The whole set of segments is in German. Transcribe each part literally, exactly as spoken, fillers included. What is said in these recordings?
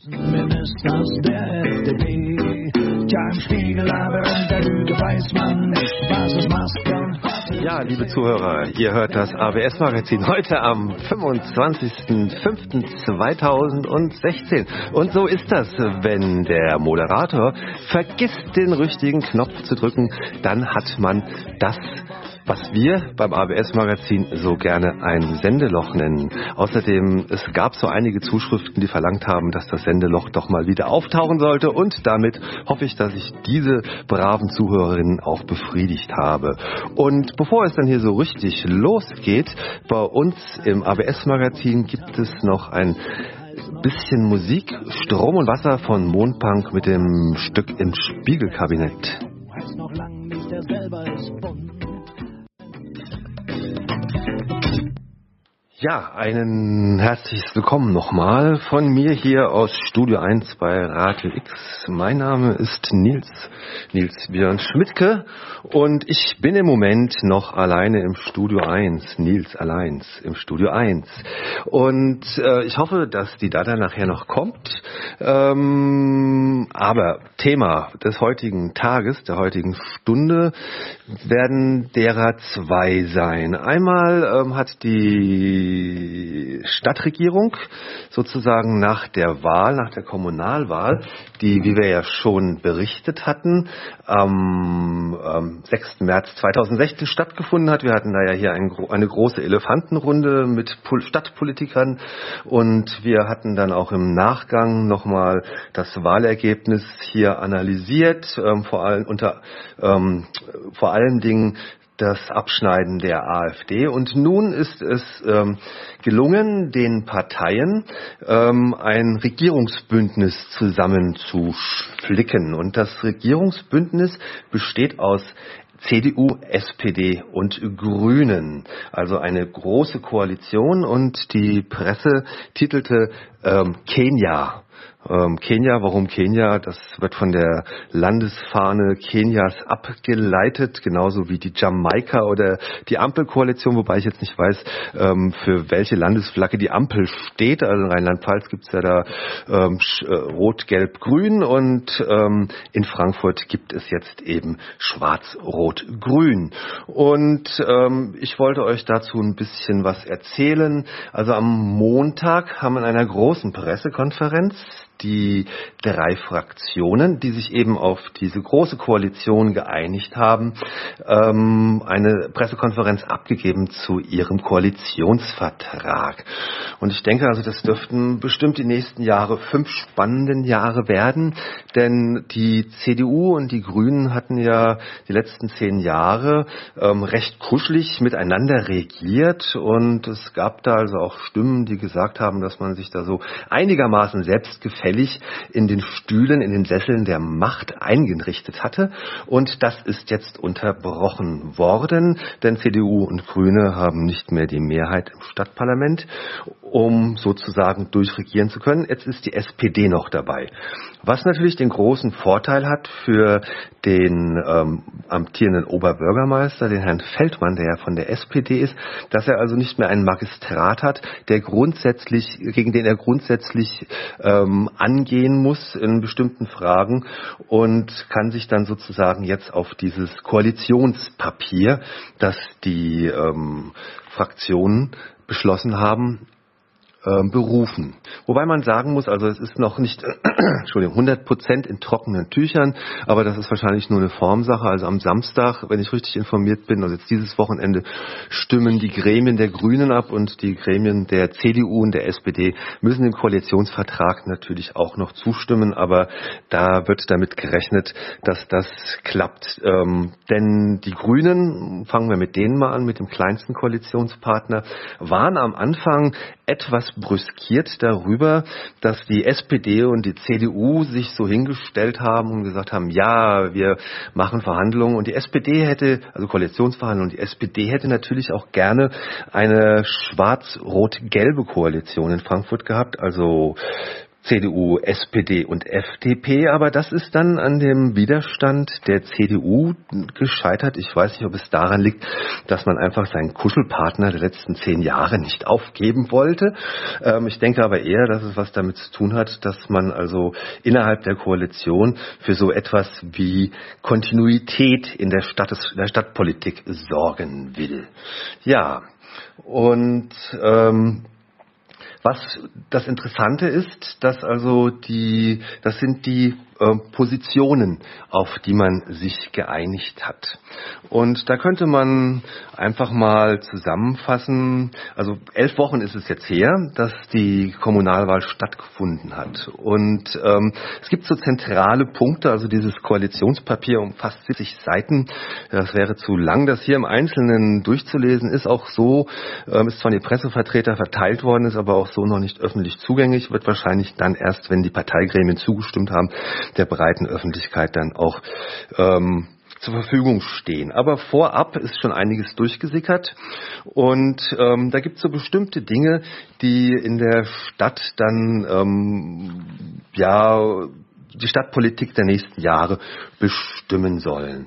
Ministers der F D P. Tja, im Spiegellabyrinth der Lüge weiß man nicht, was es Maske und Ja, liebe Zuhörer, ihr hört das A W S-Magazin heute am fünfundzwanzigsten fünften zweitausendsechzehn. Und so ist das, wenn der Moderator vergisst, den richtigen Knopf zu drücken, dann hat man das, was wir beim A W S-Magazin so gerne ein Sendeloch nennen. Außerdem, es gab so einige Zuschriften, die verlangt haben, dass das Sendeloch doch mal wieder auftauchen sollte. Und damit hoffe ich, dass ich diese braven Zuhörerinnen auch befriedigt habe. Und bevor es dann hier so richtig losgeht, bei uns im A W S-Magazin gibt es noch ein bisschen Musik, Strom und Wasser von Mondpunk mit dem Stück im Spiegelkabinett. weiß noch lang nicht, der selber ist bunt. Ja, einen herzliches Willkommen nochmal von mir hier aus Studio eins bei Radio X. Mein Name ist Nils, Nils Björn Schmidtke und ich bin im Moment noch alleine im Studio eins, Nils allein im Studio eins. Und äh, ich hoffe, dass die Dada nachher noch kommt. Ähm, aber Thema des heutigen Tages, der heutigen Stunde, werden derer zwei sein. Einmal ähm, hat die Die Stadtregierung sozusagen nach der Wahl, nach der Kommunalwahl, die, wie wir ja schon berichtet hatten, am ähm, sechsten März zweitausendsechzehn stattgefunden hat. Wir hatten da ja hier ein, eine große Elefantenrunde mit Stadtpolitikern und wir hatten dann auch im Nachgang nochmal das Wahlergebnis hier analysiert, ähm, vor allem unter ähm, vor allen Dingen das Abschneiden der AfD. Und nun ist es ähm, gelungen, den Parteien ähm, ein Regierungsbündnis zusammenzuflicken. Und das Regierungsbündnis besteht aus C D U, S P D und Grünen. Also eine große Koalition und die Presse titelte ähm, Kenia. Ähm, Kenia, warum Kenia? Das wird von der Landesfahne Kenias abgeleitet, genauso wie die Jamaika oder die Ampelkoalition, wobei ich jetzt nicht weiß, ähm, für welche Landesflagge die Ampel steht. Also in Rheinland-Pfalz gibt's ja da ähm, Rot, Gelb, Grün und ähm, in Frankfurt gibt es jetzt eben Schwarz, Rot, Grün. Und ähm, ich wollte euch dazu ein bisschen was erzählen. Also am Montag haben wir in einer großen Pressekonferenz die drei Fraktionen, die sich eben auf diese große Koalition geeinigt haben, ähm, eine Pressekonferenz abgegeben zu ihrem Koalitionsvertrag. Und ich denke also, das dürften bestimmt die nächsten Jahre fünf spannenden Jahre werden, denn die C D U und die Grünen hatten ja die letzten zehn Jahre ähm, recht kuschelig miteinander regiert und es gab da also auch Stimmen, die gesagt haben, dass man sich da so einigermaßen selbstgefällig in den Stühlen, in den Sesseln der Macht eingerichtet hatte. Und das ist jetzt unterbrochen worden, denn C D U und Grüne haben nicht mehr die Mehrheit im Stadtparlament, um sozusagen durchregieren zu können. Jetzt ist die S P D noch dabei. Was natürlich den großen Vorteil hat für den ähm, amtierenden Oberbürgermeister, den Herrn Feldmann, der ja von der S P D ist, dass er also nicht mehr einen Magistrat hat, der grundsätzlich, gegen den er grundsätzlich ähm, angehen muss in bestimmten Fragen und kann sich dann sozusagen jetzt auf dieses Koalitionspapier, das die ähm, Fraktionen beschlossen haben, berufen. Wobei man sagen muss, also es ist noch nicht Entschuldigung, hundert Prozent in trockenen Tüchern, aber das ist wahrscheinlich nur eine Formsache. Also am Samstag, wenn ich richtig informiert bin, also jetzt dieses Wochenende, stimmen die Gremien der Grünen ab und die Gremien der C D U und der S P D müssen dem Koalitionsvertrag natürlich auch noch zustimmen, aber da wird damit gerechnet, dass das klappt. Ähm, denn die Grünen, fangen wir mit denen mal an, mit dem kleinsten Koalitionspartner, waren am Anfang etwas brüskiert darüber, dass die S P D und die C D U sich so hingestellt haben und gesagt haben, ja, wir machen Verhandlungen und die S P D hätte, also Koalitionsverhandlungen, die S P D hätte natürlich auch gerne eine schwarz-rot-gelbe Koalition in Frankfurt gehabt, also C D U, S P D und F D P, aber das ist dann an dem Widerstand der C D U gescheitert. Ich weiß nicht, ob es daran liegt, dass man einfach seinen Kuschelpartner der letzten zehn Jahre nicht aufgeben wollte. Ähm, ich denke aber eher, dass es was damit zu tun hat, dass man also innerhalb der Koalition für so etwas wie Kontinuität in der Stadt, der Stadtpolitik sorgen will. Ja, und ähm, was das Interessante ist, dass also die, das sind die äh, Positionen, auf die man sich geeinigt hat. Und da könnte man einfach mal zusammenfassen, also elf Wochen ist es jetzt her, dass die Kommunalwahl stattgefunden hat. Und ähm, es gibt so zentrale Punkte, also dieses Koalitionspapier umfasst siebzig Seiten. Das wäre zu lang, das hier im Einzelnen durchzulesen, ist auch so, ähm, ist von den Pressevertretern verteilt worden, ist aber auch so noch nicht öffentlich zugänglich, wird wahrscheinlich dann erst, wenn die Parteigremien zugestimmt haben, der breiten Öffentlichkeit dann auch ähm, zur Verfügung stehen. Aber vorab ist schon einiges durchgesickert und ähm, da gibt es so bestimmte Dinge, die in der Stadt dann ähm, ja die Stadtpolitik der nächsten Jahre bestimmen sollen.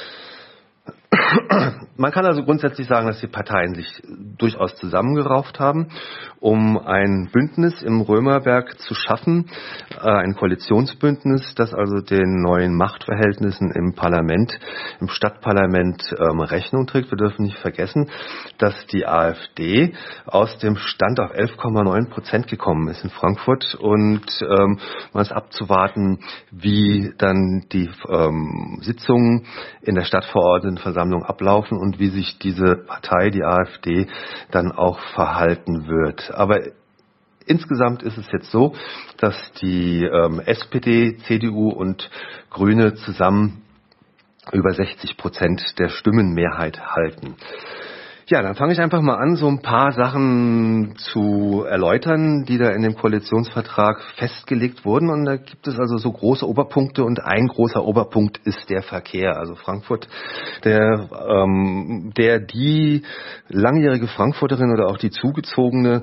Man kann also grundsätzlich sagen, dass die Parteien sich durchaus zusammengerauft haben, um ein Bündnis im Römerberg zu schaffen, ein Koalitionsbündnis, das also den neuen Machtverhältnissen im Parlament, im Stadtparlament ähm, Rechnung trägt. Wir dürfen nicht vergessen, dass die AfD aus dem Stand auf elf Komma neun Prozent gekommen ist in Frankfurt und ähm, man ist abzuwarten, wie dann die ähm, Sitzungen in der Stadtverordnetenversammlung ablaufen und wie sich diese Partei, die AfD, dann auch verhalten wird. Aber insgesamt ist es jetzt so, dass die ähm, S P D, C D U und Grüne zusammen über sechzig Prozent der Stimmenmehrheit halten. Ja, dann fange ich einfach mal an, so ein paar Sachen zu erläutern, die da in dem Koalitionsvertrag festgelegt wurden. Und da gibt es also so große Oberpunkte und ein großer Oberpunkt ist der Verkehr. Also Frankfurt, der, ähm, der die langjährige Frankfurterin oder auch die zugezogene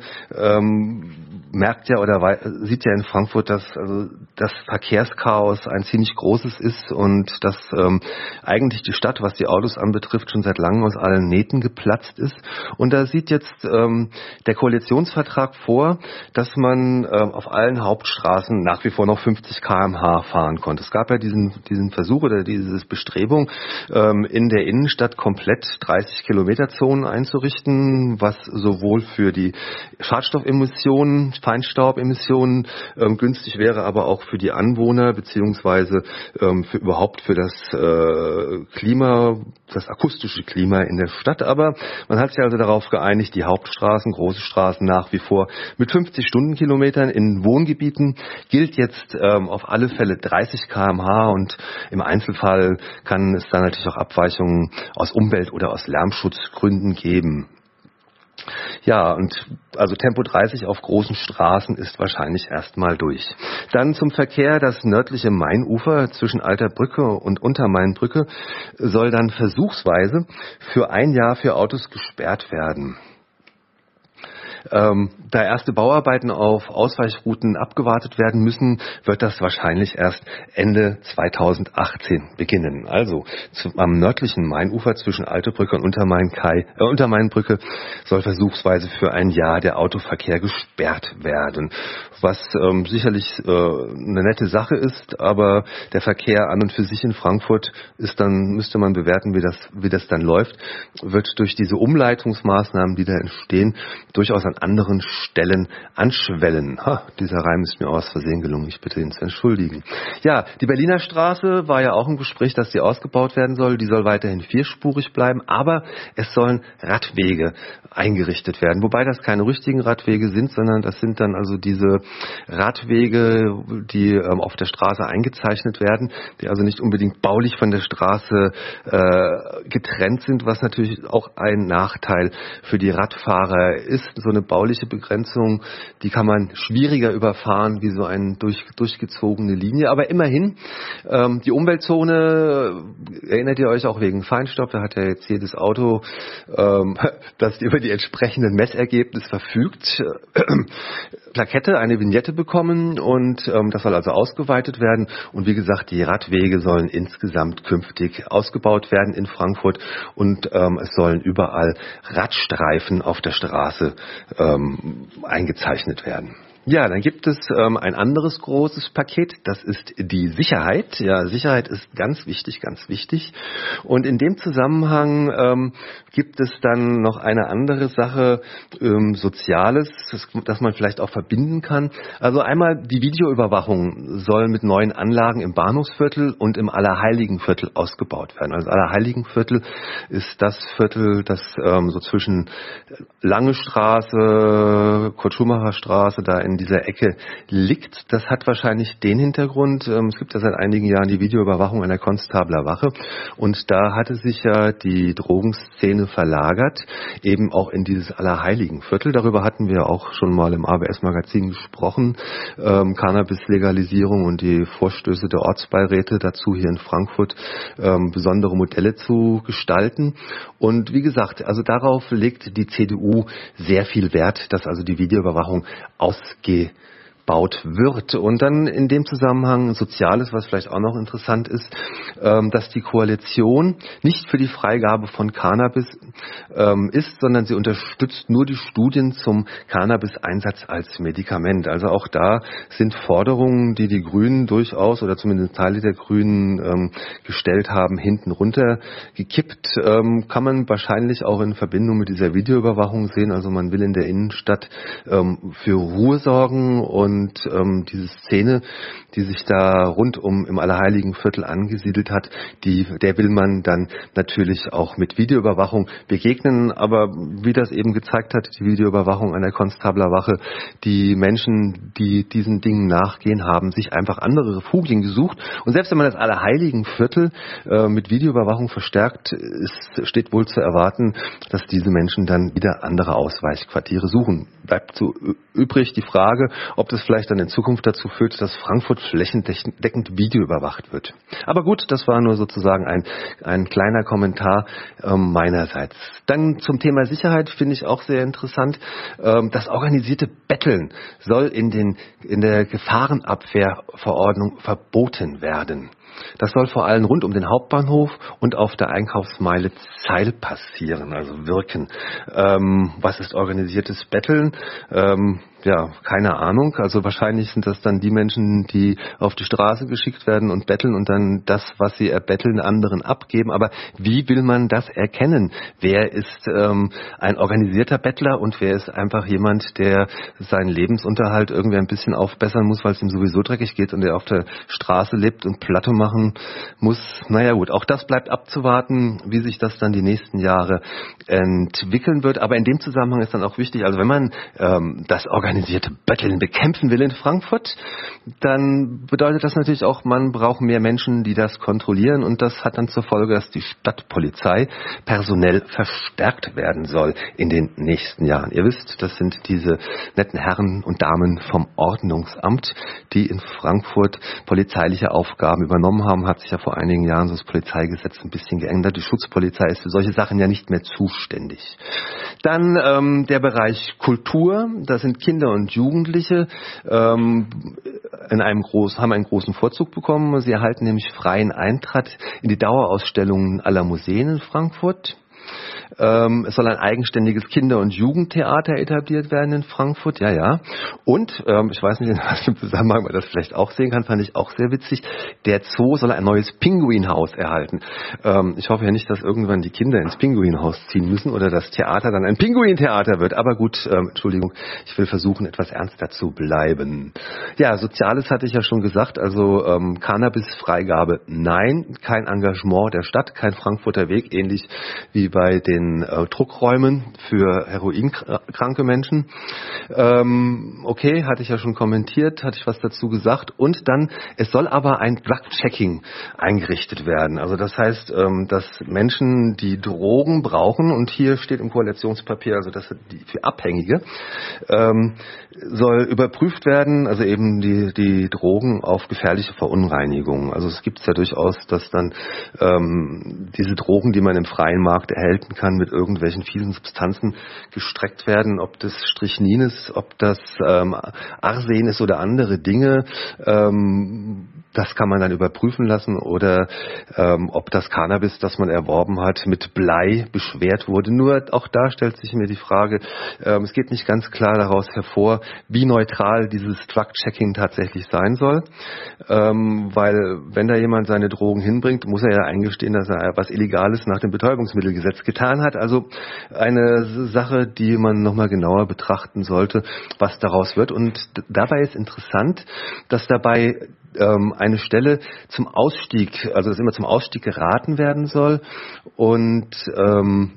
ähm, merkt ja oder wei- sieht ja in Frankfurt, dass also das Verkehrschaos ein ziemlich großes ist und dass ähm, eigentlich die Stadt, was die Autos anbetrifft, schon seit langem aus allen Nähten geplatzt ist. Und da sieht jetzt ähm, der Koalitionsvertrag vor, dass man ähm, auf allen Hauptstraßen nach wie vor noch fünfzig Kilometer pro Stunde fahren konnte. Es gab ja diesen, diesen Versuch oder diese Bestrebung, ähm, in der Innenstadt komplett dreißig Kilometer Zonen einzurichten, was sowohl für die Schadstoffemissionen, Feinstaubemissionen ähm, günstig wäre, aber auch für die Anwohner beziehungsweise ähm, für überhaupt für das äh, Klima, das akustische Klima in der Stadt. Aber man hat sich also darauf geeinigt, die Hauptstraßen, große Straßen nach wie vor mit fünfzig Stundenkilometern. In Wohngebieten gilt jetzt ähm, auf alle Fälle dreißig Kilometer pro Stunde und im Einzelfall kann es dann natürlich auch Abweichungen aus Umwelt- oder aus Lärmschutzgründen geben. Ja, und also Tempo dreißig auf großen Straßen ist wahrscheinlich erstmal durch. Dann zum Verkehr. Das nördliche Mainufer zwischen Alter Brücke und Untermainbrücke soll dann versuchsweise für ein Jahr für Autos gesperrt werden. Ähm, da erste Bauarbeiten auf Ausweichrouten abgewartet werden müssen, wird das wahrscheinlich erst Ende zweitausendachtzehn beginnen. Also zu, am nördlichen Mainufer zwischen Altebrücke und Untermain-Kai, äh, Untermainbrücke soll versuchsweise für ein Jahr der Autoverkehr gesperrt werden. Was ähm, sicherlich äh, eine nette Sache ist, aber der Verkehr an und für sich in Frankfurt ist dann, müsste man bewerten, wie das, wie das dann läuft, wird durch diese Umleitungsmaßnahmen, die da entstehen, durchaus an anderen Stellen anschwellen. Ha, dieser Reim ist mir aus Versehen gelungen, ich bitte ihn zu entschuldigen. Ja, die Berliner Straße war ja auch im Gespräch, dass sie ausgebaut werden soll. Die soll weiterhin vierspurig bleiben, aber es sollen Radwege eingerichtet werden. Wobei das keine richtigen Radwege sind, sondern das sind dann also diese Radwege, die ähm, auf der Straße eingezeichnet werden, die also nicht unbedingt baulich von der Straße äh, getrennt sind, was natürlich auch ein Nachteil für die Radfahrer ist. So eine eine bauliche Begrenzung, die kann man schwieriger überfahren wie so eine durch, durchgezogene Linie. Aber immerhin, ähm, die Umweltzone, erinnert ihr euch auch wegen Feinstaub, da hat ja jetzt jedes Auto, ähm, das über die entsprechenden Messergebnisse verfügt, Plakette, eine Vignette bekommen und ähm, das soll also ausgeweitet werden. Und wie gesagt, die Radwege sollen insgesamt künftig ausgebaut werden in Frankfurt und ähm, es sollen überall Radstreifen auf der Straße ähm, eingezeichnet werden. Ja, dann gibt es ähm, ein anderes großes Paket, das ist die Sicherheit. Ja, Sicherheit ist ganz wichtig, ganz wichtig. Und in dem Zusammenhang ähm, gibt es dann noch eine andere Sache, ähm, Soziales, das, das man vielleicht auch verbinden kann. Also einmal die Videoüberwachung soll mit neuen Anlagen im Bahnhofsviertel und im Allerheiligenviertel ausgebaut werden. Also Allerheiligenviertel ist das Viertel, das ähm, so zwischen Lange Straße, Kurt-Schumacher Straße, da in in dieser Ecke liegt. Das hat wahrscheinlich den Hintergrund, ähm, es gibt ja seit einigen Jahren die Videoüberwachung an der Konstabler Wache und da hatte sich ja die Drogenszene verlagert, eben auch in dieses Allerheiligenviertel. Darüber hatten wir auch schon mal im A B S-Magazin gesprochen. Ähm, Cannabis-Legalisierung und die Vorstöße der Ortsbeiräte dazu hier in Frankfurt, ähm, besondere Modelle zu gestalten. Und wie gesagt, also darauf legt die C D U sehr viel Wert, dass also die Videoüberwachung ausgebaut wird. Und dann in dem Zusammenhang Soziales, was vielleicht auch noch interessant ist, dass die Koalition nicht für die Freigabe von Cannabis ist, sondern sie unterstützt nur die Studien zum Cannabis-Einsatz als Medikament. Also auch da sind Forderungen, die die Grünen durchaus oder zumindest Teile der Grünen gestellt haben, hinten runter gekippt. Kann man wahrscheinlich auch in Verbindung mit dieser Videoüberwachung sehen. Also man will in der Innenstadt für Ruhe sorgen und Und ähm, diese Szene, die sich da rund um im Allerheiligenviertel angesiedelt hat, die, der will man dann natürlich auch mit Videoüberwachung begegnen. Aber wie das eben gezeigt hat, die Videoüberwachung an der Konstabler Wache, die Menschen, die diesen Dingen nachgehen, haben sich einfach andere Refugien gesucht. Und selbst wenn man das Allerheiligenviertel äh, mit Videoüberwachung verstärkt, ist, steht wohl zu erwarten, dass diese Menschen dann wieder andere Ausweichquartiere suchen. Bleibt so übrig die Frage, ob das vielleicht dann in Zukunft dazu führt, dass Frankfurt flächendeckend videoüberwacht wird. Aber gut, das war nur sozusagen ein, ein kleiner Kommentar ähm, meinerseits. Dann zum Thema Sicherheit finde ich auch sehr interessant. Ähm, das organisierte Betteln soll in, den, in der Gefahrenabwehrverordnung verboten werden. Das soll vor allem rund um den Hauptbahnhof und auf der Einkaufsmeile Zeil passieren, also wirken. Ähm, was ist organisiertes Betteln? Ähm, ja, keine Ahnung. Also wahrscheinlich sind das dann die Menschen, die auf die Straße geschickt werden und betteln und dann das, was sie erbetteln, anderen abgeben. Aber wie will man das erkennen? Wer ist ähm, ein organisierter Bettler und wer ist einfach jemand, der seinen Lebensunterhalt irgendwie ein bisschen aufbessern muss, weil es ihm sowieso dreckig geht und der auf der Straße lebt und Platte machen muss? Naja gut, auch das bleibt abzuwarten, wie sich das dann die nächsten Jahre entwickeln wird. Aber in dem Zusammenhang ist dann auch wichtig, also wenn man ähm, das organisierte Betteln bekämpfen will in Frankfurt, dann bedeutet das natürlich auch, man braucht mehr Menschen, die das kontrollieren und das hat dann zur Folge, dass die Stadtpolizei personell verstärkt werden soll in den nächsten Jahren. Ihr wisst, das sind diese netten Herren und Damen vom Ordnungsamt, die in Frankfurt polizeiliche Aufgaben übernommen haben. Hat sich ja vor einigen Jahren so das Polizeigesetz ein bisschen geändert. Die Schutzpolizei ist für solche Sachen ja nicht mehr zuständig. Dann ähm, der Bereich Kultur, da sind Kinder und Jugendliche ähm, in einem groß, haben einen großen Vorzug bekommen. Sie erhalten nämlich freien Eintritt in die Dauerausstellungen aller Museen in Frankfurt. Ähm, es soll ein eigenständiges Kinder- und Jugendtheater etabliert werden in Frankfurt, ja, ja. Und, ähm, ich weiß nicht, in welchem Zusammenhang man das vielleicht auch sehen kann, fand ich auch sehr witzig, der Zoo soll ein neues Pinguinhaus erhalten. Ähm, ich hoffe ja nicht, dass irgendwann die Kinder ins Pinguinhaus ziehen müssen oder das Theater dann ein Pinguintheater wird. Aber gut, ähm, Entschuldigung, ich will versuchen, etwas ernster zu bleiben. Ja, Soziales hatte ich ja schon gesagt, also ähm, Cannabis-Freigabe, nein, kein Engagement der Stadt, kein Frankfurter Weg, ähnlich wie bei den den äh, Druckräumen für heroinkranke Menschen. Ähm, okay, hatte ich ja schon kommentiert, hatte ich was dazu gesagt. Und dann, es soll aber ein Drug-Checking eingerichtet werden. Also das heißt, ähm, dass Menschen, die Drogen brauchen, und hier steht im Koalitionspapier, also das die, für Abhängige, ähm, soll überprüft werden, also eben die, die Drogen auf gefährliche Verunreinigungen. Also es gibt es ja durchaus, dass dann ähm, diese Drogen, die man im freien Markt erhalten kann, mit irgendwelchen fiesen Substanzen gestreckt werden, ob das Strychnin ist, ob das ähm, Arsen ist oder andere Dinge. Ähm, das kann man dann überprüfen lassen, oder ähm, ob das Cannabis, das man erworben hat, mit Blei beschwert wurde. Nur auch da stellt sich mir die Frage, ähm, es geht nicht ganz klar daraus hervor, wie neutral dieses Drug-Checking tatsächlich sein soll. Ähm, weil wenn da jemand seine Drogen hinbringt, muss er ja eingestehen, dass er was Illegales nach dem Betäubungsmittelgesetz getan hat. Also eine Sache, die man nochmal genauer betrachten sollte, was daraus wird. Und dabei ist interessant, dass dabei ähm, eine Stelle zum Ausstieg, also dass immer zum Ausstieg geraten werden soll. Und ähm,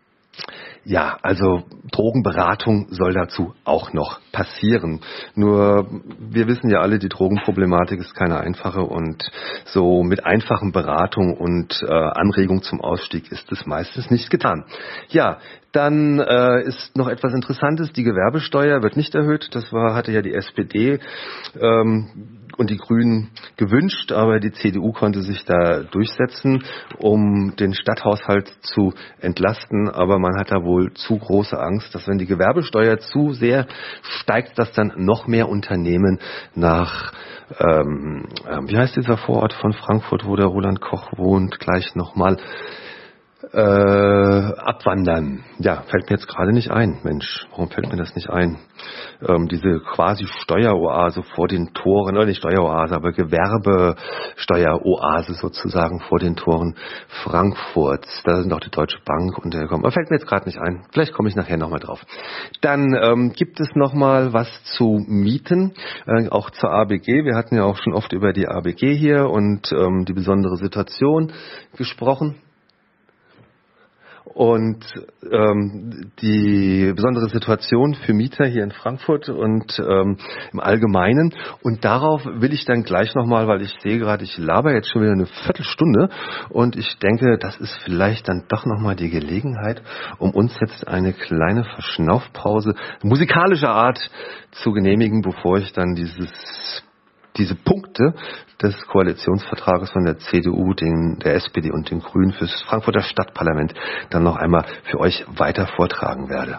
ja, also Drogenberatung soll dazu auch noch passieren. Nur wir wissen ja alle, die Drogenproblematik ist keine einfache, und so mit einfachen Beratung und äh, Anregung zum Ausstieg ist es meistens nicht getan. Ja, dann äh, ist noch etwas Interessantes, die Gewerbesteuer wird nicht erhöht. Das war, hatte ja die S P D ähm, und die Grünen gewünscht, aber die C D U konnte sich da durchsetzen, um den Stadthaushalt zu entlasten. Aber man hat da wohl zu große Angst, dass wenn die Gewerbesteuer zu sehr steigt, dass dann noch mehr Unternehmen nach, ähm, äh, wie heißt dieser Vorort von Frankfurt, wo der Roland Koch wohnt, gleich nochmal, Äh, abwandern. Ja, fällt mir jetzt gerade nicht ein. Mensch, warum fällt mir das nicht ein? Ähm, diese quasi Steueroase vor den Toren, oder nicht Steueroase, aber Gewerbesteueroase sozusagen vor den Toren Frankfurts. Da sind auch die Deutsche Bank untergekommen. Aber fällt mir jetzt gerade nicht ein. Vielleicht komme ich nachher nochmal drauf. Dann ähm, gibt es nochmal was zu Mieten, äh, auch zur A B G. Wir hatten ja auch schon oft über die A B G hier und ähm, die besondere Situation gesprochen. Und ähm, die besondere Situation für Mieter hier in Frankfurt und ähm, im Allgemeinen. Und darauf will ich dann gleich nochmal, weil ich sehe gerade, ich laber jetzt schon wieder eine Viertelstunde, und ich denke, das ist vielleicht dann doch nochmal die Gelegenheit, um uns jetzt eine kleine Verschnaufpause musikalischer Art zu genehmigen, bevor ich dann dieses diese Punkte des Koalitionsvertrages von der C D U, den, der S P D und den Grünen fürs Frankfurter Stadtparlament dann noch einmal für euch weiter vortragen werde.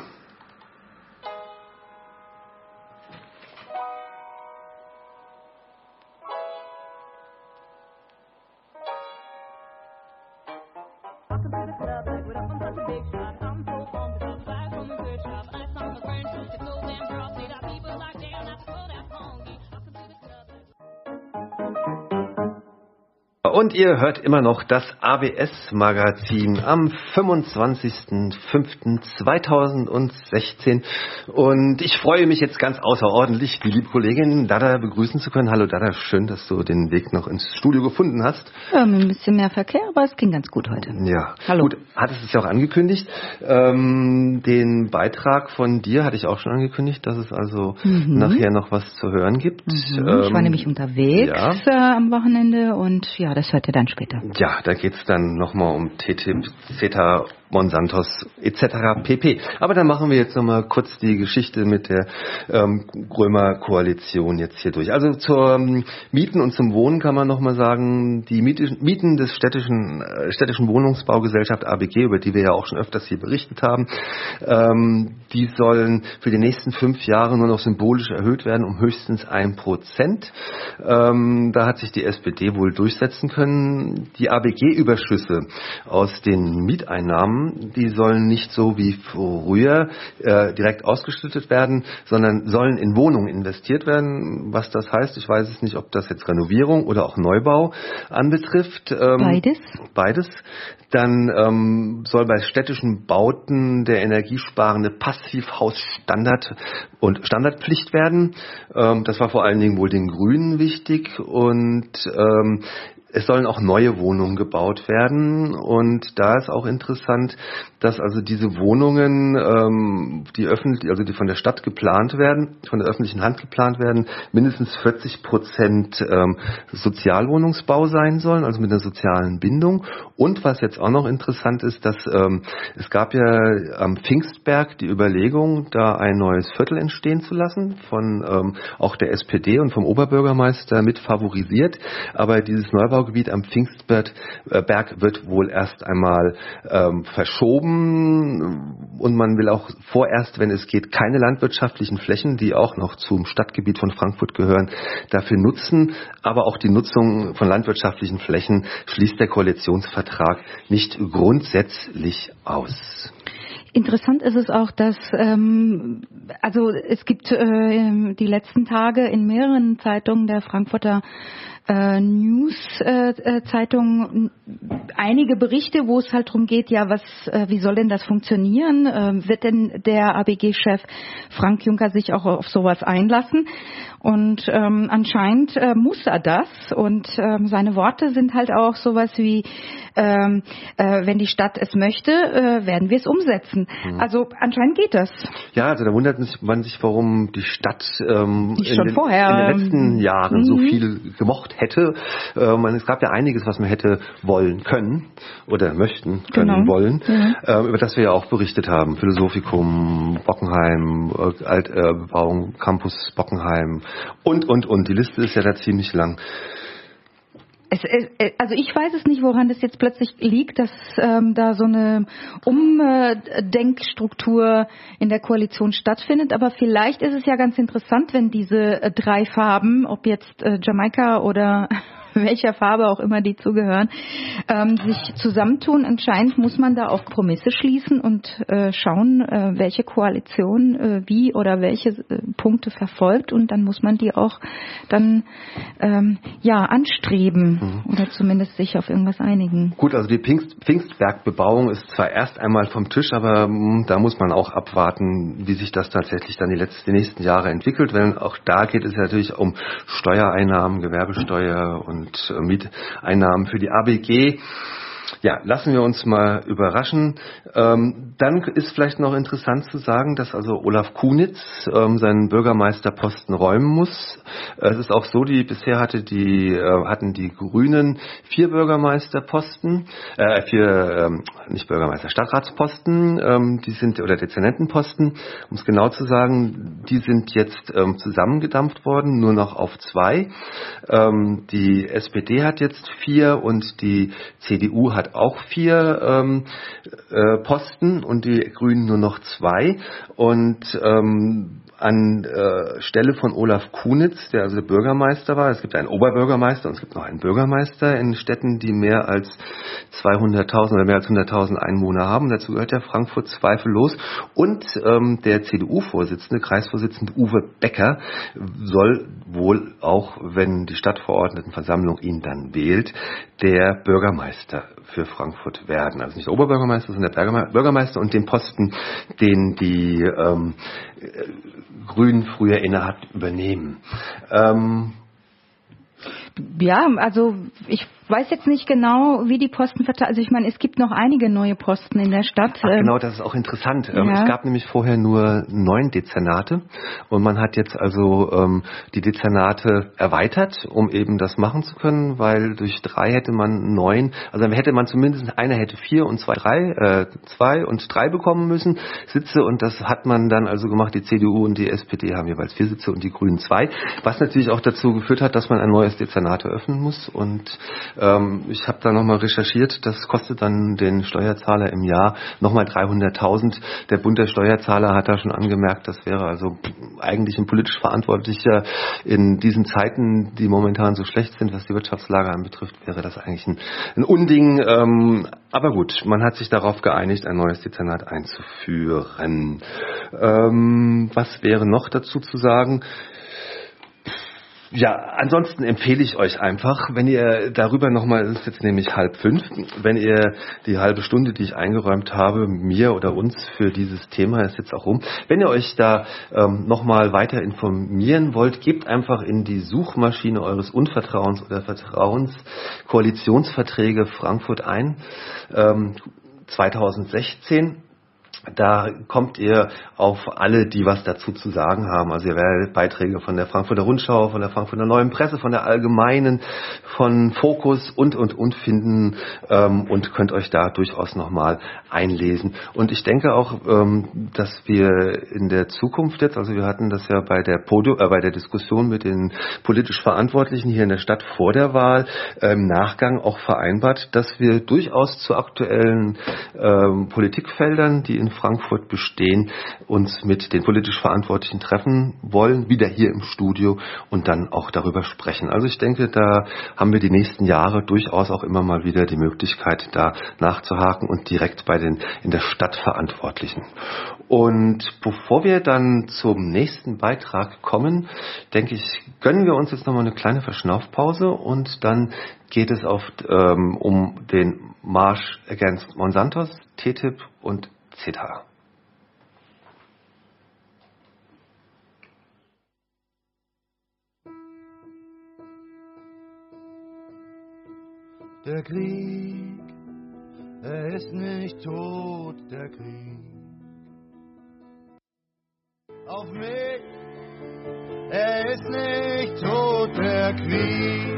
Und ihr hört immer noch das A B S-Magazin am fünfundzwanzigsten fünften zweitausendsechzehn. Und ich freue mich jetzt ganz außerordentlich, die liebe Kollegin Dada begrüßen zu können. Hallo Dada, schön, dass du den Weg noch ins Studio gefunden hast. Ja, mit ein bisschen mehr Verkehr, aber es ging ganz gut heute. Ja, hallo. Gut, hattest es ja auch angekündigt. Ähm, den Beitrag von dir hatte ich auch schon angekündigt, dass es also mhm. nachher noch was zu hören gibt. Mhm. Ähm, ich war nämlich unterwegs ja. äh, am Wochenende, und ja, das hört ihr dann später. Ja, da geht's dann nochmal um T T I P, CETA, Monsantos et cetera pp. Aber dann machen wir jetzt nochmal kurz die Geschichte mit der ähm, Römer-Koalition jetzt hier durch. Also zur ähm, Mieten und zum Wohnen kann man nochmal sagen, die Mieten des städtischen, äh, städtischen Wohnungsbaugesellschaft A B G, über die wir ja auch schon öfters hier berichtet haben, ähm, die sollen für die nächsten fünf Jahre nur noch symbolisch erhöht werden um höchstens ein Prozent. Ähm, da hat sich die S P D wohl durchsetzen können. Die A B G-Überschüsse aus den Mieteinnahmen, die sollen nicht so wie früher äh, direkt ausgeschüttet werden, sondern sollen in Wohnungen investiert werden. Was das heißt, ich weiß es nicht, ob das jetzt Renovierung oder auch Neubau anbetrifft. Ähm, beides. Beides. Dann ähm, soll bei städtischen Bauten der energiesparende Passivhausstandard und Standardpflicht werden. Ähm, das war vor allen Dingen wohl den Grünen wichtig, und ähm, es sollen auch neue Wohnungen gebaut werden und da ist auch interessant, dass also diese Wohnungen, ähm, die öffentlich, also die von der Stadt geplant werden, von der öffentlichen Hand geplant werden, mindestens vierzig Prozent ähm, Sozialwohnungsbau sein sollen, also mit einer sozialen Bindung. Und was jetzt auch noch interessant ist, dass ähm, es gab ja am Pfingstberg die Überlegung, da ein neues Viertel entstehen zu lassen, von ähm, auch der S P D und vom Oberbürgermeister mit favorisiert, aber dieses Neubau Gebiet am Pfingstberg wird wohl erst einmal ähm, verschoben und man will auch vorerst, wenn es geht, keine landwirtschaftlichen Flächen, die auch noch zum Stadtgebiet von Frankfurt gehören, dafür nutzen. Aber auch die Nutzung von landwirtschaftlichen Flächen schließt der Koalitionsvertrag nicht grundsätzlich aus. Interessant ist es auch, dass ähm, also es gibt äh, die letzten Tage in mehreren Zeitungen der Frankfurter äh, News-Zeitungen äh, einige Berichte, wo es halt darum geht, ja, was, äh, wie soll denn das funktionieren? Äh, wird denn der A B G-Chef Frank Juncker sich auch auf sowas einlassen? Und ähm, anscheinend äh, muss er das. Und ähm, seine Worte sind halt auch sowas wie, ähm, äh, wenn die Stadt es möchte, äh, werden wir es umsetzen. Mhm. Also anscheinend geht das. Ja, also da wundert man sich, warum die Stadt ähm, die schon in, den, vorher, in den letzten Jahren mhm. so viel gemocht hätte. Äh, man, es gab ja einiges, was man hätte wollen können oder möchten können genau. wollen, mhm. äh, über das wir ja auch berichtet haben. Philosophikum, Bockenheim, äh, Altbebauung, äh, Campus Bockenheim und, und, und. Die Liste ist ja da ziemlich lang. Es, also ich weiß es nicht, woran das jetzt plötzlich liegt, dass ähm, da so eine Umdenkstruktur in der Koalition stattfindet. Aber vielleicht ist es ja ganz interessant, wenn diese äh, drei Farben, ob jetzt äh, Jamaika oder welcher Farbe auch immer die zugehören, ähm, sich zusammentun. Anscheinend muss man da auch Kompromisse schließen und äh, schauen, äh, welche Koalition äh, wie oder welche äh, Punkte verfolgt und dann muss man die auch dann ähm, ja anstreben mhm. oder zumindest sich auf irgendwas einigen. Gut, also die Pfingst, Pfingstbergbebauung ist zwar erst einmal vom Tisch, aber mh, da muss man auch abwarten, wie sich das tatsächlich dann die, letzten, die nächsten Jahre entwickelt, weil auch da geht es natürlich um Steuereinnahmen, Gewerbesteuer und und Mieteinnahmen für die A B G. Ja, lassen wir uns mal überraschen. Ähm, dann ist vielleicht noch interessant zu sagen, dass also Olaf Kunitz ähm, seinen Bürgermeisterposten räumen muss. Es ist auch so, die bisher hatte die äh, hatten die Grünen vier Bürgermeisterposten, äh, vier ähm, nicht Bürgermeister, Stadtratsposten, ähm, die sind oder Dezernentenposten, um es genau zu sagen, die sind jetzt ähm, zusammengedampft worden, nur noch auf zwei. Ähm, die S P D hat jetzt vier und die C D U hat auch vier ähm, äh, Posten und die Grünen nur noch zwei. Und ähm, an äh, Stelle von Olaf Kunitz, der also der Bürgermeister war, es gibt einen Oberbürgermeister und es gibt noch einen Bürgermeister in Städten, die mehr als zweihunderttausend oder mehr als hunderttausend Einwohner haben. Dazu gehört ja Frankfurt zweifellos. Und ähm, der C D U-Vorsitzende, Kreisvorsitzende Uwe Becker, soll wohl auch, wenn die Stadtverordnetenversammlung ihn dann wählt, der Bürgermeister für Frankfurt werden. Also nicht der Oberbürgermeister, sondern der Bürgermeister und den Posten, den die ähm, Grünen früher innehat, übernehmen. Ähm, ja, also ich weiß jetzt nicht genau, wie die Posten verteilt. Also ich meine, es gibt noch einige neue Posten in der Stadt. Ach, genau, das ist auch interessant. Ja. Es gab nämlich vorher nur neun Dezernate und man hat jetzt also ähm, die Dezernate erweitert, um eben das machen zu können, weil durch drei hätte man neun, also dann hätte man zumindest, einer hätte vier und zwei, drei, äh, zwei und drei bekommen müssen Sitze und das hat man dann also gemacht. Die C D U und die S P D haben jeweils vier Sitze und die Grünen zwei, was natürlich auch dazu geführt hat, dass man ein neues Dezernat eröffnen muss und ich habe da nochmal recherchiert, das kostet dann den Steuerzahler im Jahr nochmal dreihunderttausend. Der Bund der Steuerzahler hat da schon angemerkt, das wäre also eigentlich ein politisch Verantwortlicher in diesen Zeiten, die momentan so schlecht sind, was die Wirtschaftslage anbetrifft, wäre das eigentlich ein, ein Unding. Aber gut, man hat sich darauf geeinigt, ein neues Dezernat einzuführen. Was wäre noch dazu zu sagen? Ja, ansonsten empfehle ich euch einfach, wenn ihr darüber nochmal, es ist jetzt nämlich halb fünf, wenn ihr die halbe Stunde, die ich eingeräumt habe, mir oder uns für dieses Thema, ist jetzt auch rum, wenn ihr euch da ähm, nochmal weiter informieren wollt, gebt einfach in die Suchmaschine eures Unvertrauens oder Vertrauens Koalitionsverträge Frankfurt ein, ähm, zweitausendsechzehn. Da kommt ihr auf alle, die was dazu zu sagen haben. Also ihr werdet Beiträge von der Frankfurter Rundschau, von der Frankfurter Neuen Presse, von der Allgemeinen, von Focus und, und, und finden ähm, und könnt euch da durchaus nochmal einlesen. Und ich denke auch, ähm, dass wir in der Zukunft jetzt, also wir hatten das ja bei der Podium, äh, bei der Diskussion mit den politisch Verantwortlichen hier in der Stadt vor der Wahl äh, im Nachgang auch vereinbart, dass wir durchaus zu aktuellen ähm, Politikfeldern, die in Frankfurt bestehen, uns mit den politisch Verantwortlichen treffen wollen, wieder hier im Studio und dann auch darüber sprechen. Also ich denke, da haben wir die nächsten Jahre durchaus auch immer mal wieder die Möglichkeit, da nachzuhaken und direkt bei den in der Stadt Verantwortlichen. Und bevor wir dann zum nächsten Beitrag kommen, denke ich, gönnen wir uns jetzt nochmal eine kleine Verschnaufpause und dann geht es auf, ähm, um den March Against Monsantos, T T I P und C E T A. Der Krieg, er ist nicht tot, der Krieg. Auf mich, er ist nicht tot, der Krieg.